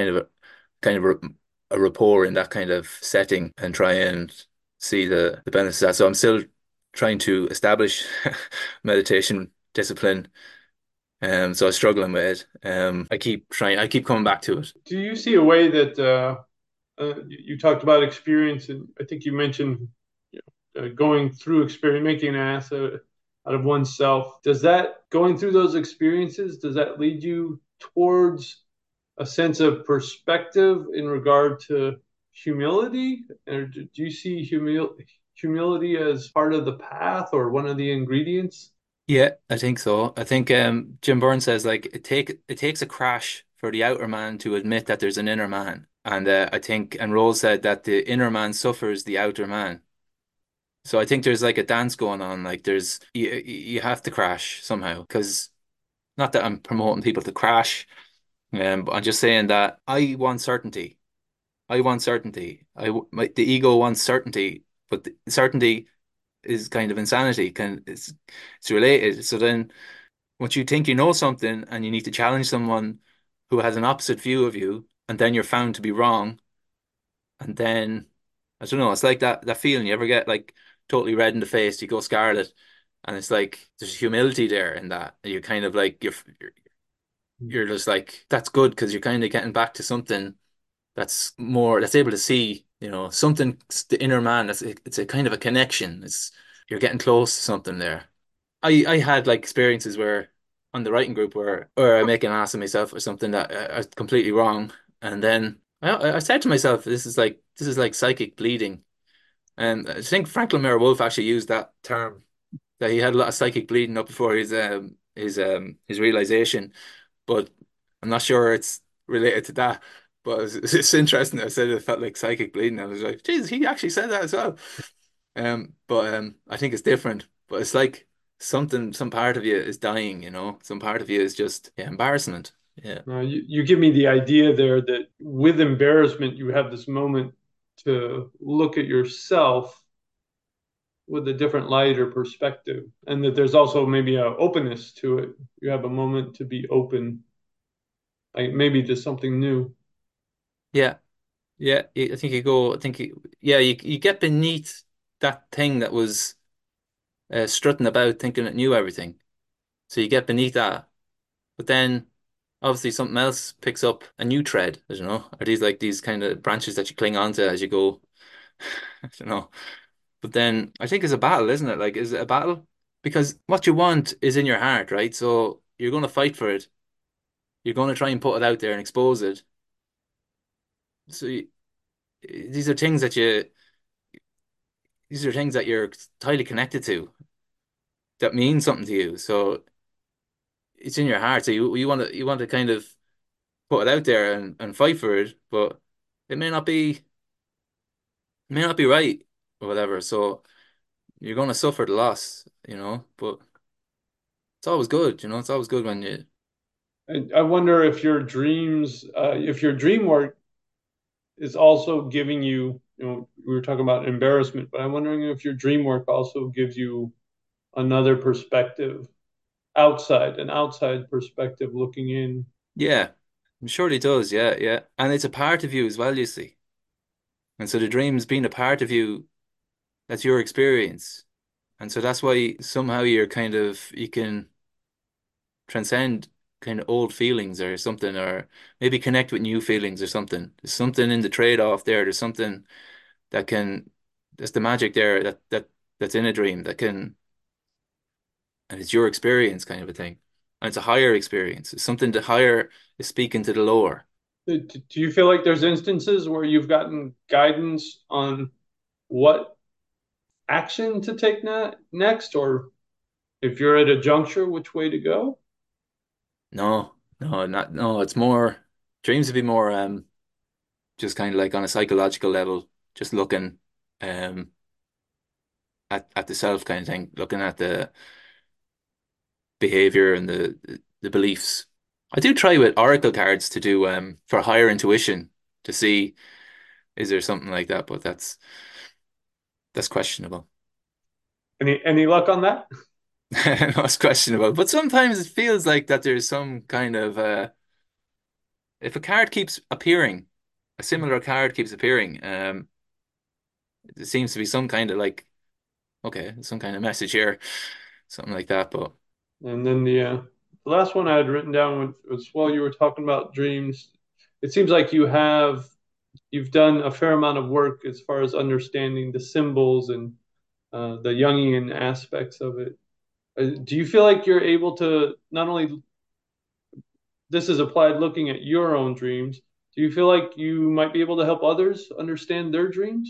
a rapport in that kind of setting and try and see the benefits of that. So I'm still trying to establish meditation discipline. So I'm struggling with it. I keep coming back to it. Do you see a way that you talked about experience, and I think you mentioned going through experience, making an ass out of oneself. Does that going through those experiences, does that lead you towards a sense of perspective in regard to humility? Or do you see humility as part of the path or one of the ingredients? Yeah, I think so. I think Jim Burns says like it takes a crash for the outer man to admit that there's an inner man. And I think and Rawls said that the inner man suffers the outer man. So I think there's like a dance going on. Like there's you have to crash somehow because not that I'm promoting people to crash, but I'm just saying that I want certainty. I want certainty. The ego wants certainty, but the certainty is kind of insanity. It's related. So then, once you think you know something and you need to challenge someone who has an opposite view of you, and then you're found to be wrong, and then I don't know. It's like that feeling you ever get like totally red in the face. You go scarlet, and it's like there's humility there in that. You kind of like you're just like that's good because you're kind of getting back to something that's able to see, something, the inner man. It's a kind of a connection. It's You're getting close to something there. I had like experiences where on the writing group where I make an ass of myself or something that I was completely wrong, and then I said to myself, this is like psychic bleeding, and I think Franklin Mary Wolf actually used that term that he had a lot of psychic bleeding up before his realization, but I'm not sure it's related to that. But it's interesting. I said it felt like psychic bleeding. I was like, geez, he actually said that as well. But I think it's different. But it's like some part of you is dying, Some part of you is just embarrassment. Yeah. You give me the idea there that with embarrassment, you have this moment to look at yourself with a different light or perspective, and that there's also maybe a openness to it. You have a moment to be open, like maybe to something new. Yeah. Yeah. I think you get beneath that thing that was strutting about thinking it knew everything. So you get beneath that. But then obviously something else picks up a new thread, I don't know. Are these like these kind of branches that you cling onto as you go? I don't know. But then I think it's a battle, isn't it? Like, is it a battle? Because what you want is in your heart, right? So you're going to fight for it. You're going to try and put it out there and expose it. So these are things that you're tightly connected to that mean something to you. So it's in your heart. So you want to kind of put it out there and fight for it, but it may not be right or whatever. So you're going to suffer the loss, but it's always good, It's always good when you, I wonder if your dream work is also giving you, we were talking about embarrassment, but I'm wondering if your dream work also gives you another perspective an outside perspective looking in. yeah, I'm sure it does. Yeah, yeah. And it's a part of you as well, you see. And so the dreams being a part of you, that's your experience. And so that's why somehow you can transcend kind of old feelings or something, or maybe connect with new feelings or something. There's something in the trade-off there. There's something that can, there's the magic there that's in a dream and it's your experience kind of a thing. And it's a higher experience. It's something the higher is speaking to the lower. Do you feel like there's instances where you've gotten guidance on what action to take next, or if you're at a juncture, which way to go? No, no, not no. It's more dreams would be more just kind of like on a psychological level, just looking um at the self kind of thing, looking at the behavior and the beliefs. I do try with oracle cards to do for higher intuition to see is there something like that, but that's questionable. Any luck on that? No, it's questionable. But sometimes it feels like that there's some kind of if a card keeps appearing, a similar card keeps appearing, there seems to be some kind of like, okay, some kind of message here, something like that. But And then the last one I had written down was while you were talking about dreams. It seems like you've done a fair amount of work as far as understanding the symbols and the Jungian aspects of it. Do you feel like you're able to not only this is applied looking at your own dreams. Do you feel like you might be able to help others understand their dreams?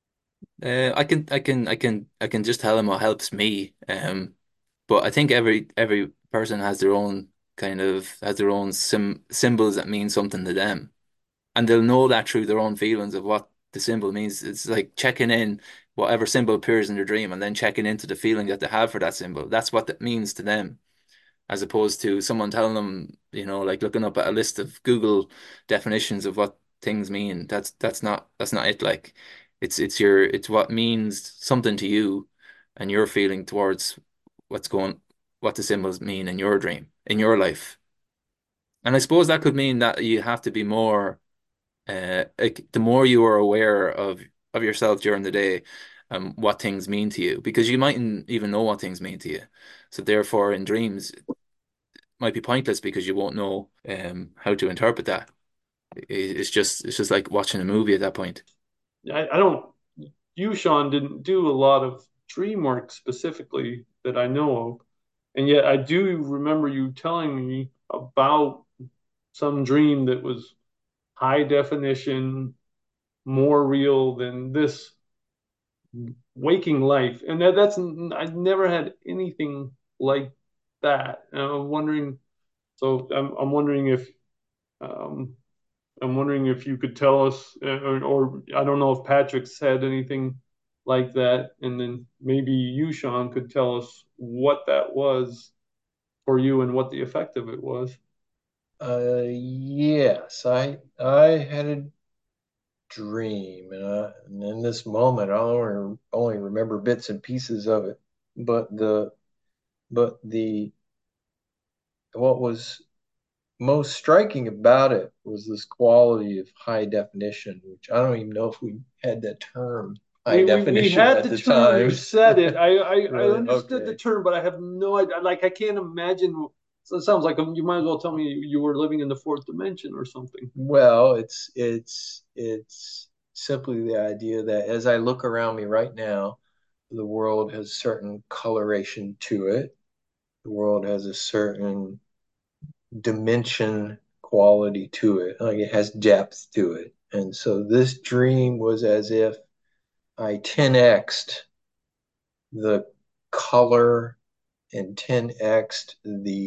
I can just tell them what helps me. But I think every person has their own has their own symbols that mean something to them, and they'll know that through their own feelings of what the symbol means. It's like checking in whatever symbol appears in their dream, and then checking into the feeling that they have for that symbol. That's what that means to them, as opposed to someone telling them, like looking up at a list of Google definitions of what things mean. That's not it. Like it's what means something to you and your feeling towards what's going what the symbols mean in your dream, in your life. And I suppose that could mean that you have to be more like the more you are aware of yourself during the day, what things mean to you, because you mightn't even know what things mean to you. So therefore, in dreams, might be pointless because you won't know how to interpret that. It's just like watching a movie at that point. I don't, you, Sean, didn't do a lot of dream work specifically that I know of. And yet I do remember you telling me about some dream that was high definition, more real than this waking life. And that's, I never had anything like that. And I'm wondering, so I'm wondering if, um, I'm wondering if you could tell us, or I don't know if Patrick said anything like that, and then maybe you, Sean, could tell us what that was for you and what the effect of it was. Yes, I had a dream, and in this moment, I only remember bits and pieces of it. But the what was most striking about it was this quality of high definition, which I don't even know if we had that term high We definition had at the the term. You time. said it. I Really? understood the Okay. term, but I have no idea. Like I can't imagine. So it sounds like you might as well tell me you were living in the fourth dimension or something. Well, it's simply the idea that as I look around me right now, the world has certain coloration to it. The world has a certain dimension quality to it. Like it has depth to it. And so this dream was as if I 10x'd the color and 10x'd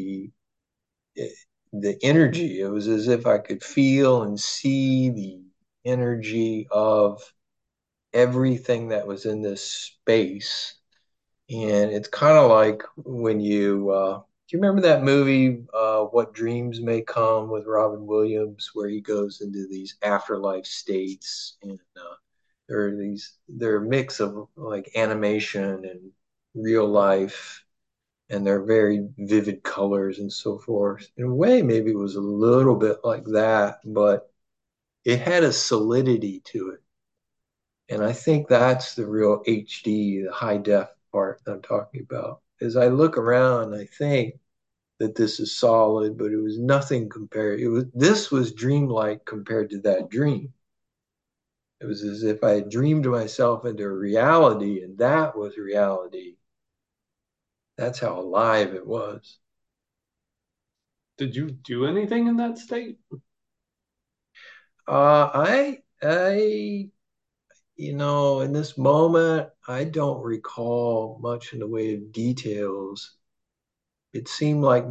the energy. It was as if I could feel and see the energy of everything that was in this space. And it's kind of like when do you remember that movie, What Dreams May Come with Robin Williams, where he goes into these afterlife states and they're a mix of like animation and real life and they're very vivid colors and so forth. In a way, maybe it was a little bit like that, but it had a solidity to it. And I think that's the real HD, the high def part that I'm talking about. As I look around, I think that this is solid, but it was nothing compared. This was dreamlike compared to that dream. It was as if I had dreamed myself into a reality, and that was reality. That's how alive it was. Did you do anything in that state? I in this moment, I don't recall much in the way of details. It seemed like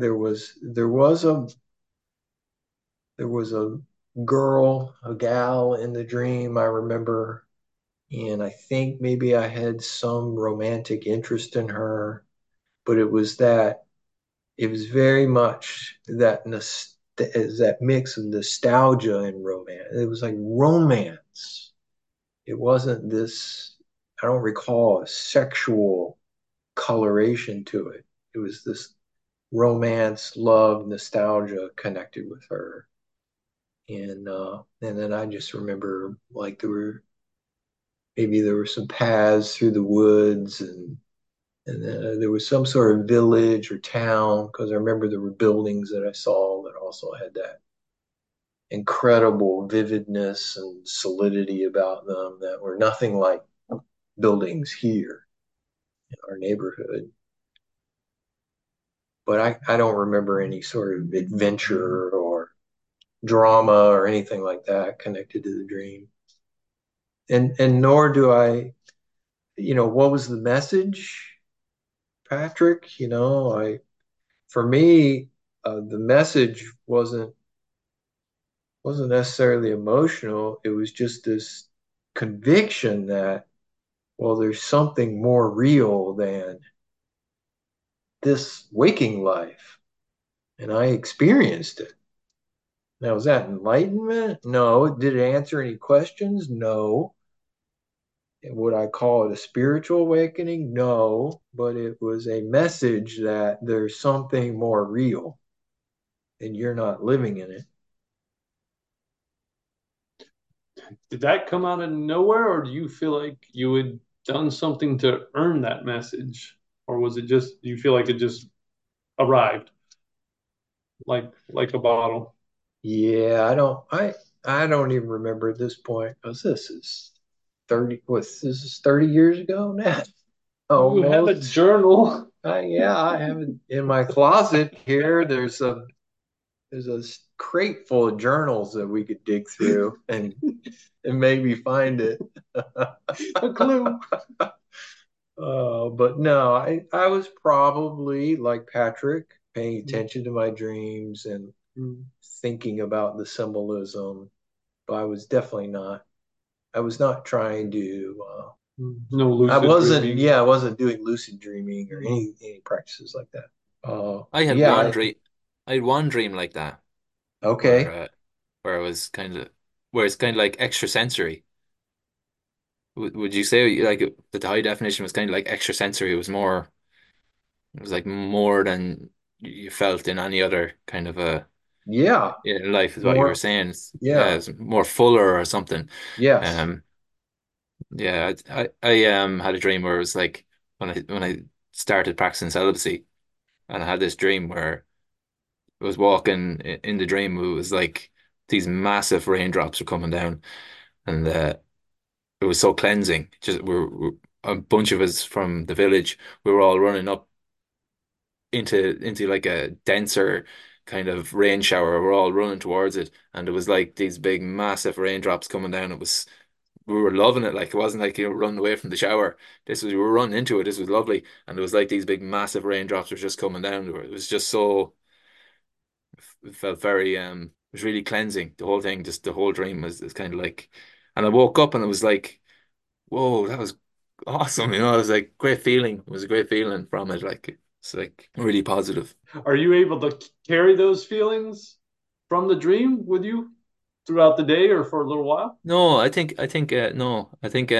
there was a girl, a gal in the dream, I remember, and I think maybe I had some romantic interest in her, but it was very much that mix of nostalgia and romance. It was like romance. It wasn't this, I don't recall a sexual coloration to it. It was this romance, love, nostalgia connected with her. And then I just remember like there were some paths through the woods and then there was some sort of village or town because I remember there were buildings that I saw that also had that incredible vividness and solidity about them that were nothing like buildings here in our neighborhood. But I don't remember any sort of adventure or drama or anything like that connected to the dream. And nor do I, what was the message, Patrick? For me, the message wasn't necessarily emotional. It was just this conviction that, well, there's something more real than this waking life. And I experienced it. Now, was that enlightenment? No. Did it answer any questions? No. Would I call it a spiritual awakening? No. But it was a message that there's something more real and you're not living in it. Did that come out of nowhere, or do you feel like you had done something to earn that message? Or was it just, do you feel like it just arrived like a bottle? Yeah, I don't even remember at this point because this is 30 years ago now. You have a Almost. journal. Yeah, I have it in my closet here. There's a crate full of journals that we could dig through and maybe find it. A clue. But no, I was probably like Patrick, paying attention to my dreams and thinking about the symbolism. But I was not trying to, No lucid dreaming. yeah, I wasn't doing lucid dreaming or any practices like that. I had Yeah, one dream. I had one dream like that where okay. where I was where it's kind of like extrasensory. Would you say like the high definition was kind of like extrasensory? It was like more than you felt in any other kind of a Yeah, life, is what you were more, saying. Yeah, yeah, it's more fuller or something. yes. Um, yeah, I had a dream where it was like when I started practicing celibacy, and I had this dream where I was walking in the dream. It was like these massive raindrops were coming down, and it was so cleansing. Just we're a bunch of us from the village. We were all running up into like a denser kind of rain shower. We're all running towards it, and it was like these big, massive raindrops coming down. We were loving it. Like it wasn't like you were running away from the shower. We were running into it. This was lovely, and it was like these big, massive raindrops were just coming down. It was just so. It felt very it was really cleansing. The whole thing, just the whole dream was kind of like, and I woke up and it was like, whoa, that was awesome. It was like great feeling. It was a great feeling from it. Like it's like really positive. Are you able to carry those feelings from the dream with you throughout the day or for a little while? No, I think no,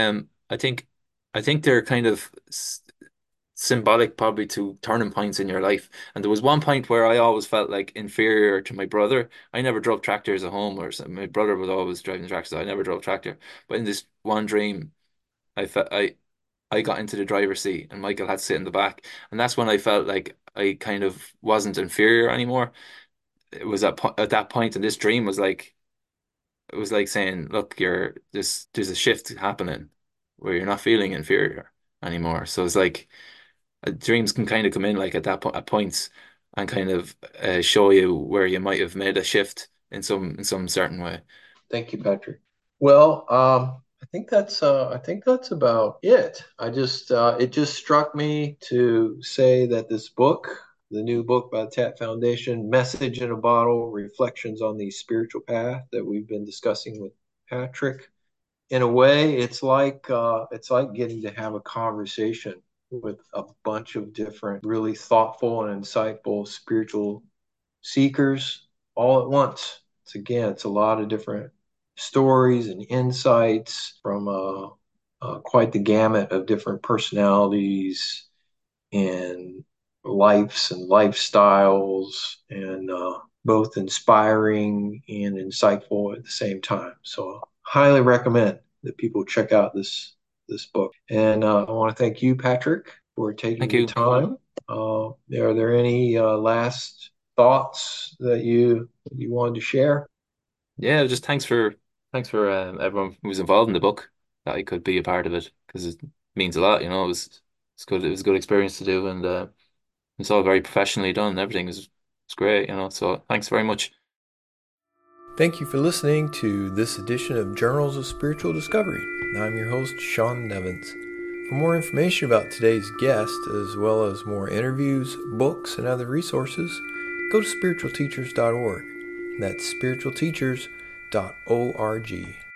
I think they're kind of symbolic probably to turning points in your life. And there was one point where I always felt like inferior to my brother. I never drove tractors at home, or my brother was always driving tractors. I never drove tractor. But in this one dream, I felt I got into the driver's seat and Michael had to sit in the back. And that's when I felt like I kind of wasn't inferior anymore. It was at that point, and this dream was like it was like saying, look, there's a shift happening where you're not feeling inferior anymore. So it's like dreams can kind of come in like at at points and kind of show you where you might have made a shift in some certain way. Thank you, Patrick. Well, I think that's about it. It just struck me to say that this book, the new book by the TAP Foundation, Message in a Bottle, Reflections on the Spiritual Path that we've been discussing with Patrick. In a way, it's like getting to have a conversation with a bunch of different, really thoughtful and insightful spiritual seekers all at once. It's a lot of different stories and insights from quite the gamut of different personalities and lives and lifestyles, and both inspiring and insightful at the same time. So, highly recommend that people check out this book. And I want to thank you, Patrick, for taking Thank the you. time. Are there any last thoughts that you wanted to share? Yeah, just thanks for everyone who was involved in the book that I could be a part of it because it means a lot. It's good. It was a good experience to do, and it's all very professionally done. Everything was great. So thanks very much. Thank you for listening to this edition of Journals of Spiritual Discovery. I'm your host, Sean Nevins. For more information about today's guest, as well as more interviews, books, and other resources, go to spiritualteachers.org. That's spiritualteachers.org.